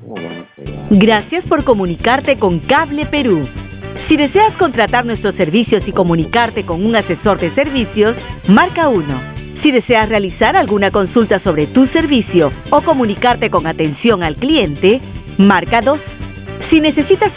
¿Cómo van a pegar? Gracias por comunicarte con Cable Perú. Si deseas contratar nuestros servicios y comunicarte con un asesor de servicios, marca 1. Si deseas realizar alguna consulta sobre tu servicio o comunicarte con atención al cliente, marca 2. Si necesitas...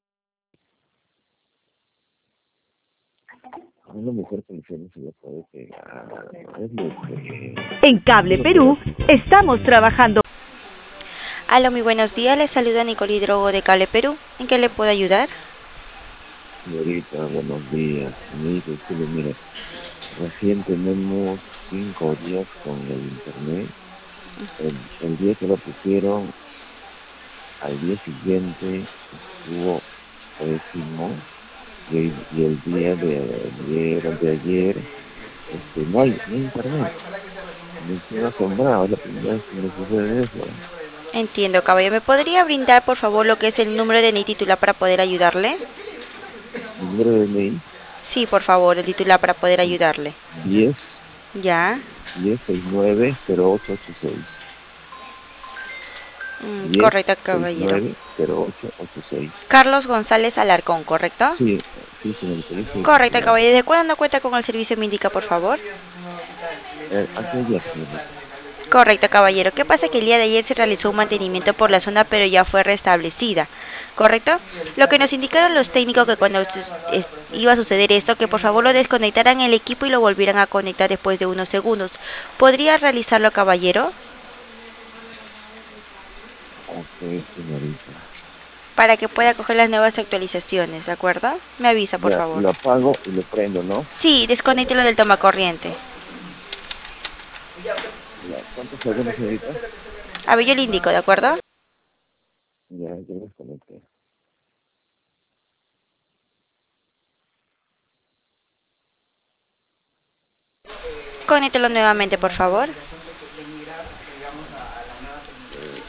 Una mujer con no se le puede pegar. No es mujer. En Cable Perú estamos trabajando. Aló, muy buenos días. Les saluda Nicole Hidrogo de Cable Perú. ¿En qué le puedo ayudar? Señorita, buenos días. Amigo, mire, recién tenemos 5 días con el internet. El día que lo pusieron, al día siguiente estuvo pésimo. Y el día de ayer, no hay internet. Me estoy asombrado, es la primera vez que me sucede eso. Entiendo, caballero. ¿Me podría brindar, por favor, lo que es el número de NI titular para poder ayudarle? Mi número de DNI, Sí, por favor, el titular para poder ayudarle. 10 ¿Ya? 1069-0886. Correcto, caballero. 1069-0886. Carlos González Alarcón, ¿correcto? Sí, sí, señorita, yo soy el Correcto, titular. caballero. ¿De cuándo no cuenta con el servicio? Me indica, por favor. Antes de ayer, señorita. Correcto, caballero. ¿Qué pasa? Que el día de ayer se realizó un mantenimiento por la zona, pero ya fue restablecida. ¿Correcto? Lo que nos indicaron los técnicos que cuando iba a suceder esto, que por favor lo desconectaran el equipo y lo volvieran a conectar después de unos segundos. ¿Podría realizarlo, caballero? Ok, señorita. Para que pueda coger las nuevas actualizaciones, ¿de acuerdo? Me avisa, por Ya, favor. lo apago y lo prendo, ¿no? Sí, desconéctelo del tomacorriente. Ya, ¿cuántos segundos, señorita? A ver, yo le indico, ¿de acuerdo? Ya, yo lo desconecté. Conéctelo nuevamente, por favor. Eh,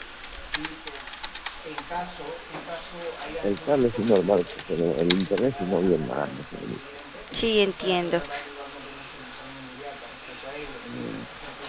el cable es normal, pero el internet sí no bien mal, señorita. Sí, entiendo. Mm,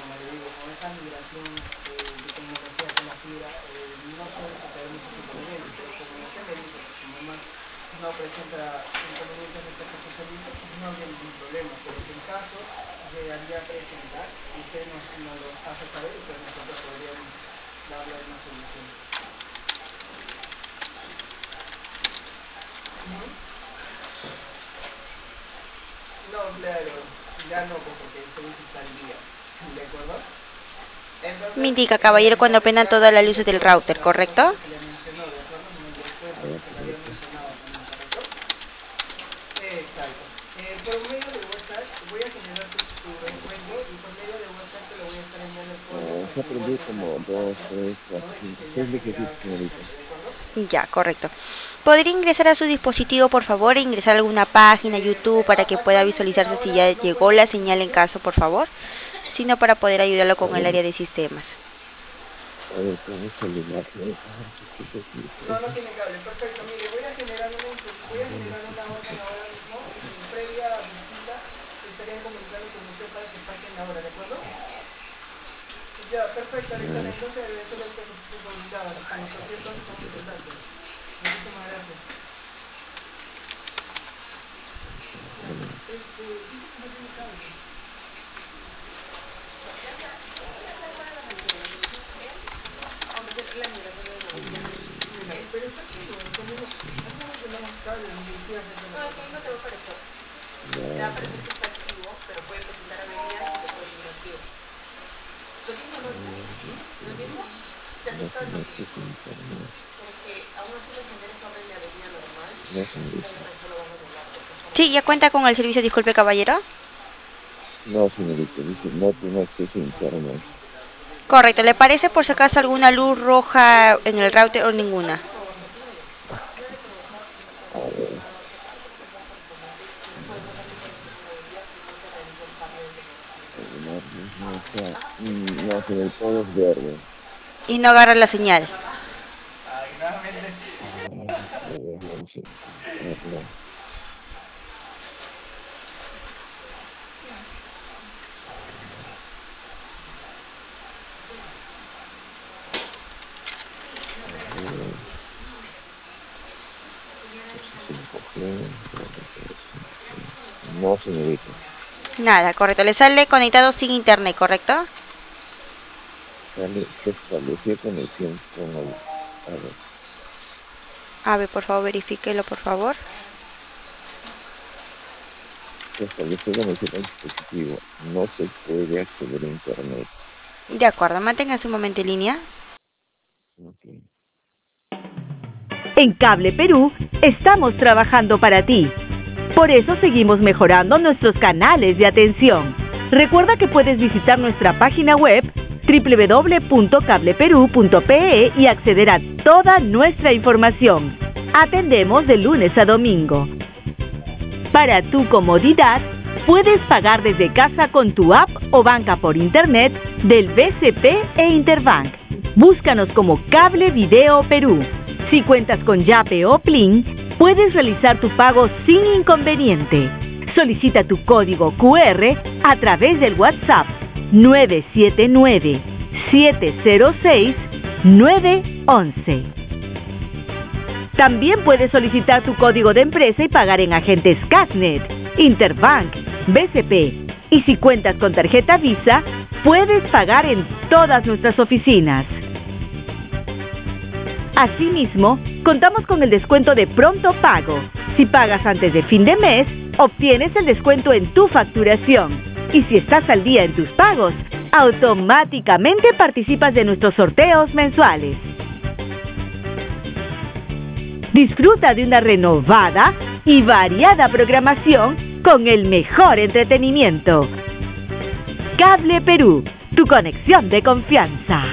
Me indica, caballero, cuando prendan todas las luces del router, ¿correcto? a ver, señorita. Se ha prendido como 2, 3, 4, 5, 6 lucecitas, señorita. Ya, correcto. ¿Podría ingresar a su dispositivo, por favor, e ingresar a alguna página, YouTube, para que pueda visualizarse si ya llegó la señal en caso, por favor? Sino para poder ayudarlo con el área de sistemas. A ver, con un celular, señorita. A ver, ¿qué te explico? No, señorita, sin internet. No, señorita. Sí, ya cuenta con el servicio, disculpe, caballero. No, señorita, dice, no tiene acceso a internet. Correcto, ¿le parece por si acaso alguna luz roja en el router o ninguna? A ver. No, señor, todo es verde. Y no agarra la señal. A ver, vamos a intentarlo. A ver. No, señorita. Nada, correcto. Le sale conectado sin internet, ¿correcto? Sale, se estableció conexión con el... A ver, A ver, por favor, verifíquelo, por favor. se estableció conexión con el dispositivo. No se puede acceder a internet. De acuerdo, manténgase un momento en línea. Ok. En Cable Perú estamos trabajando para ti. Por eso seguimos mejorando nuestros canales de atención. Recuerda que puedes visitar nuestra página web www.cableperú.pe y acceder a toda nuestra información. Atendemos de lunes a domingo. Para tu comodidad, puedes pagar desde casa con tu app o banca por internet del BCP e Interbank. Búscanos como Cable Video Perú. Si cuentas con Yape o Plin, puedes realizar tu pago sin inconveniente. Solicita tu código QR a través del WhatsApp 979-706-911. También puedes solicitar tu código de empresa y pagar en agentes Casnet, Interbank, BCP. Y si cuentas con tarjeta Visa, puedes pagar en todas nuestras oficinas. Asimismo, contamos con el descuento de pronto pago. Si pagas antes de fin de mes, obtienes el descuento en tu facturación. Y si estás al día en tus pagos, automáticamente participas de nuestros sorteos mensuales. Disfruta de una renovada y variada programación con el mejor entretenimiento. Cable Perú, tu conexión de confianza.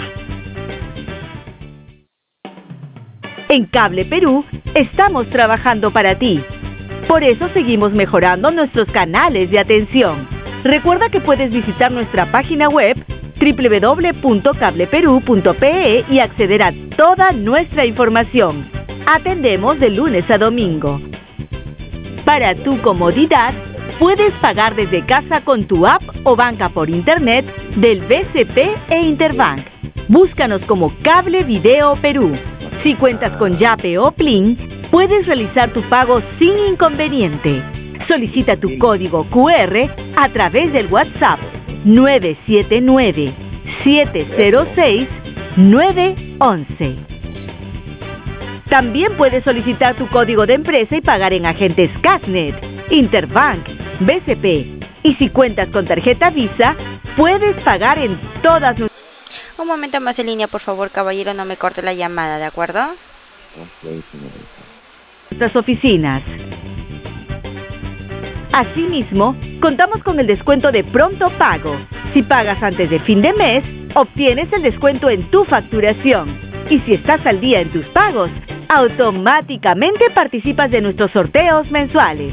En Cable Perú estamos trabajando para ti. Por eso seguimos mejorando nuestros canales de atención. Recuerda que puedes visitar nuestra página web www.cableperú.pe y acceder a toda nuestra información. Atendemos de lunes a domingo. Para tu comodidad, puedes pagar desde casa con tu app o banca por internet del BCP e Interbank. Búscanos como Cable Video Perú. Si cuentas con Yape o Plin, puedes realizar tu pago sin inconveniente. Solicita tu código QR a través del WhatsApp 979-706-911. También puedes solicitar tu código de empresa y pagar en agentes Casnet, Interbank, BCP. Y si cuentas con tarjeta Visa, puedes pagar en todas nuestras... Un momento más en línea, por favor, caballero, no me corte la llamada, ¿de acuerdo? Ok, señorita. Nuestras oficinas. Asimismo, contamos con el descuento de pronto pago. Si pagas antes de fin de mes, obtienes el descuento en tu facturación. Y si estás al día en tus pagos, automáticamente participas de nuestros sorteos mensuales.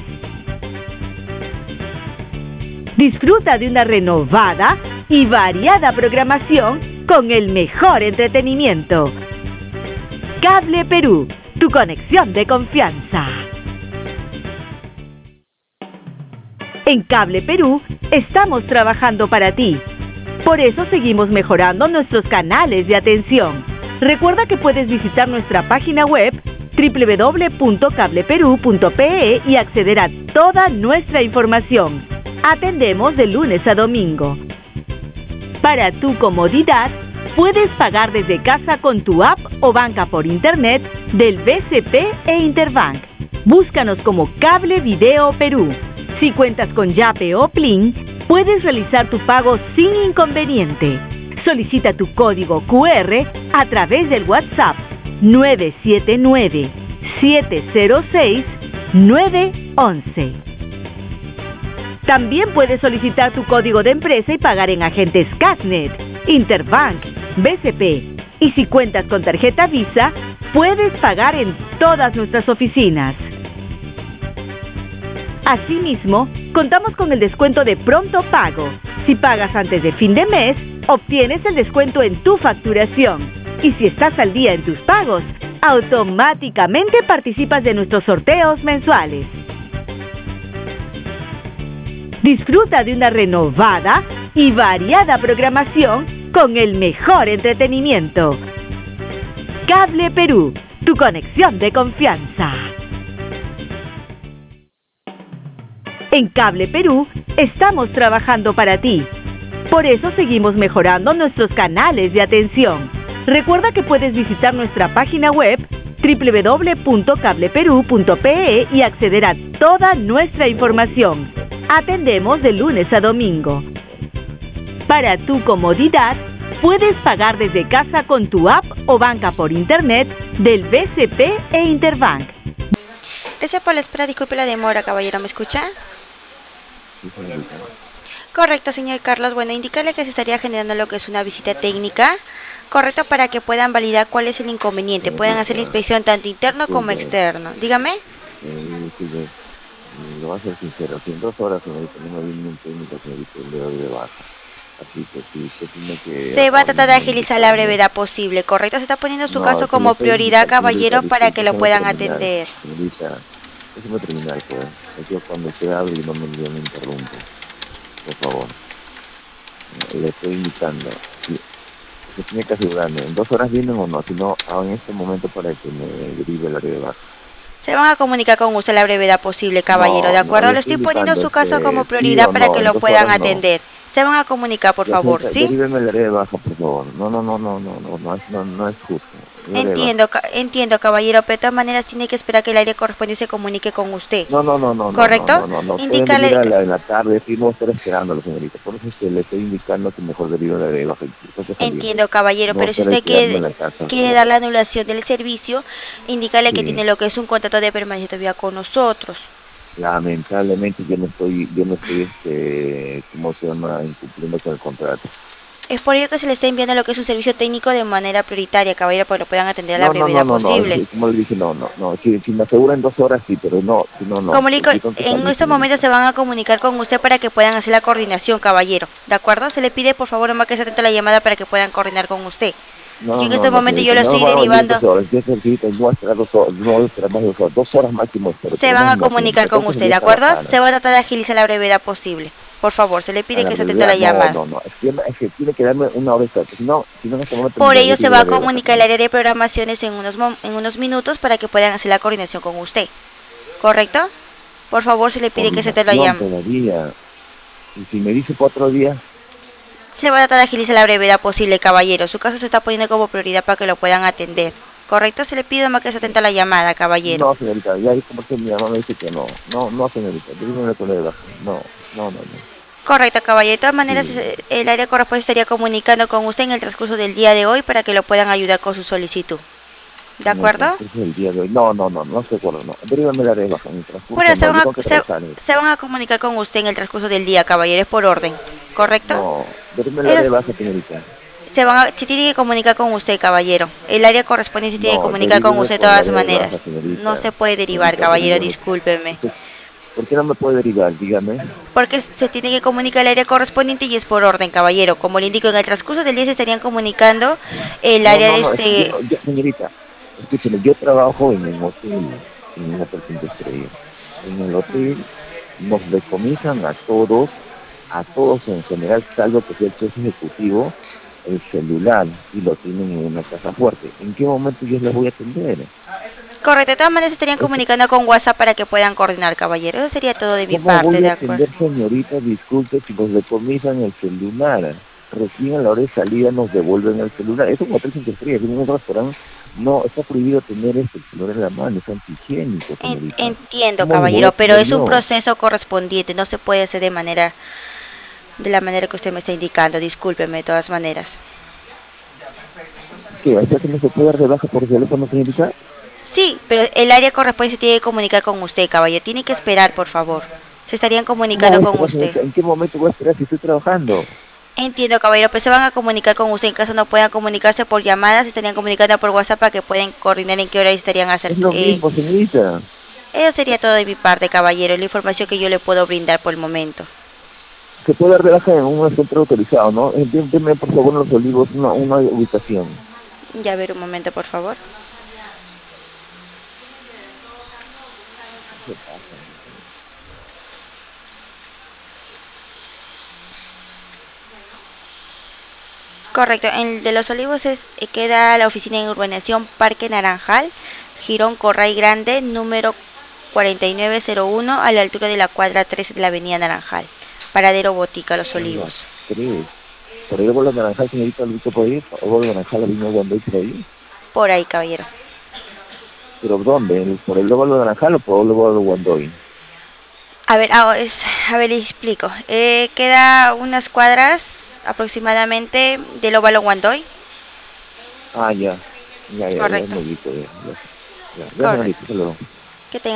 Disfruta de una renovada y variada programación con el mejor entretenimiento. Cable Perú, tu conexión de confianza. En Cable Perú estamos trabajando para ti. Por eso seguimos mejorando nuestros canales de atención. Recuerda que puedes visitar nuestra página web www.cableperú.pe y acceder a toda nuestra información. Atendemos de lunes a domingo. Para tu comodidad, puedes pagar desde casa con tu app o banca por internet del BCP e Interbank. Búscanos como Cable Video Perú. Si cuentas con Yape o Plin, puedes realizar tu pago sin inconveniente. Solicita tu código QR a través del WhatsApp 979-706-911. También puedes solicitar tu código de empresa y pagar en agentes Casnet, Interbank, BCP. Y si cuentas con tarjeta Visa, puedes pagar en todas nuestras oficinas. Asimismo, contamos con el descuento de pronto pago. Si pagas antes de fin de mes, obtienes el descuento en tu facturación. Y si estás al día en tus pagos, automáticamente participas de nuestros sorteos mensuales. Disfruta de una renovada y variada programación con el mejor entretenimiento. Cable Perú, tu conexión de confianza. En Cable Perú estamos trabajando para ti. Por eso seguimos mejorando nuestros canales de atención. Recuerda que puedes visitar nuestra página web www.cableperú.pe y acceder a toda nuestra información. Atendemos de lunes a domingo. Para tu comodidad, puedes pagar desde casa con tu app o banca por internet del BCP e Interbank. Gracias por la espera, disculpe la demora, caballero, ¿me escucha? Sí, señorita. Correcto, señor Carlos. Bueno, indicarle que se estaría generando lo que es una visita técnica, correcto, para que puedan validar cuál es el inconveniente, puedan hacer la inspección tanto interno como externo. Dígame. Sí, lo voy a ser sincero, si en 2 horas, señorita, no me viene un técnico que me dice el dedo de baja. Así que sí, usted tiene que... Se va a tratar de agilizar la brevedad posible, correcto. Se está poniendo su caso como prioridad, caballero, para que lo puedan atender. Señorita, déjeme terminar, pues. Es que cuando usted abre y no me interrumpe, por favor. Le estoy invitando. Sí, usted tiene que asegurarme, ¿en 2 horas vienen o no? Si no, en este momento para que me derive el área de baja. Se van a comunicar con usted a la brevedad posible, caballero, ¿de acuerdo? Le estoy poniendo su caso como prioridad para que lo puedan atender. Se van a comunicar, por favor, ¿sí? Deríveme el área de baja, por favor. No es justo. Entiendo, caballero, pero de todas maneras tiene que esperar que el área correspondiente se comunique con usted. No. ¿Correcto? No. Indícale... Pueden venir en la tarde, sí, no estar esperándolo, señorita. Por eso es que le estoy indicando que mejor derive el área de baja. Entiendo, caballero, pero si usted quiere dar la anulación del servicio, indícale que tiene lo que es un contrato de permanencia todavía con nosotros. Lamentablemente yo no estoy, ¿cómo se llama?, incumpliendo con el contrato. Es por ello que se le está enviando lo que es un servicio técnico de manera prioritaria, caballero, para que lo puedan atender a la brevedad posible. No, como le dije, si me aseguran 2 horas sí, pero no. En estos momentos se van a comunicar con usted para que puedan hacer la coordinación, caballero, ¿de acuerdo? Se le pide por favor nomás que se atente a la llamada para que puedan coordinar con usted. En este momento yo lo estoy derivando. No esperar 2 horas, no esperar más de 2 horas, 2 horas máximo. Se van a comunicar con usted, ¿de acuerdo? Se va a tratar de agilizar la brevedad posible. Por favor, se le pide que se atente a la llamada. Es que tiene que darme una hora extra, si no en este momento... Por ello se va a comunicar el área de programaciones en unos minutos para que puedan hacer la coordinación con usted. ¿Correcto? Por favor, se le pide que se atente a la llamada. Todavía. Y si me dice 4 días... Se va a tratar de agilizar la brevedad posible, caballero. Su caso se está poniendo como prioridad para que lo puedan atender. ¿Correcto? Se le pide más que se atente a la llamada, caballero. No, señorita, ya como que mi mamá me dice que no. No, señorita, no. Correcto, caballero. De todas maneras, el área correspondiente estaría comunicando con usted en el transcurso del día de hoy para que lo puedan ayudar con su solicitud. ¿De acuerdo? El día de hoy. No estoy de acuerdo, no. Derívame el área de baja en el transcurso. Bueno, se van a comunicar con usted en el transcurso del día, caballero, es por orden. ¿Correcto? No, derívame el área de baja, señorita. Se tiene que comunicar con usted, caballero. El área correspondiente se tiene que comunicar con usted de todas maneras. No se puede derivar, caballero, discúlpeme. ¿Por qué no me puede derivar? Dígame. Porque se tiene que comunicar el área correspondiente y es por orden, caballero. Como le indico, en el transcurso del día se estarían comunicando el área señorita, escúcheme, yo trabajo en un hotel, en un hotel 5 estrellas. En el hotel nos decomisan a todos en general, salvo que sea el jefe ejecutivo, el celular, y lo tienen en una casa fuerte. ¿En qué momento yo les voy a atender? Correcto, de todas maneras se estarían comunicando con WhatsApp para que puedan coordinar, caballero. Eso sería todo de mi parte, voy a ¿de acuerdo? Señorita, disculpe si nos decomisan el celular. Recién a la hora de salida nos devuelven el celular. Es un hotel 5 estrellas, en un restaurante. No, está prohibido tener el celular en la mano, es antihigiénico, señorita. Entiendo, caballero, pero es un proceso correspondiente, no se puede hacer de la manera que usted me está indicando. Discúlpeme de todas maneras. ¿Qué? ¿Hasta que no se puede dar de baja por teléfono, señorita? Sí, pero el área correspondiente se tiene que comunicar con usted, caballero. Tiene que esperar, por favor. Se estarían comunicando con usted. ¿En qué momento voy a esperar si estoy trabajando? Entiendo, caballero, pero se van a comunicar con usted. En caso no puedan comunicarse por llamadas, se estarían comunicando por WhatsApp para que puedan coordinar en qué hora estarían haciendo. Es lo mismo, señorita. Eso sería todo de mi parte, caballero. La información que yo le puedo brindar por el momento. Se puede dar de baja en un centro autorizado, ¿no? Deme, por favor, en Los Olivos una ubicación. Ya, a ver un momento, por favor. Correcto, en el de Los Olivos queda la oficina en urbanización Parque Naranjal, Girón Corray Grande, número 4901 a la altura de la cuadra 13 de la avenida Naranjal. Paradero Botica, Los Olivos. 3. ¿Por el óvalo Naranjal, señorita, lo ubico por ahí? ¿Óvalo Naranjal, la línea Guandoy por ahí? Por ahí, caballero. ¿Pero dónde? ¿Por el óvalo Naranjal o por el óvalo Guandoy? A ver, le explico. Queda unas cuadras aproximadamente del óvalo Guandoy. Ah, ya me Correcto. ubico, ya, Correcto. señorita, se lo... Que tenga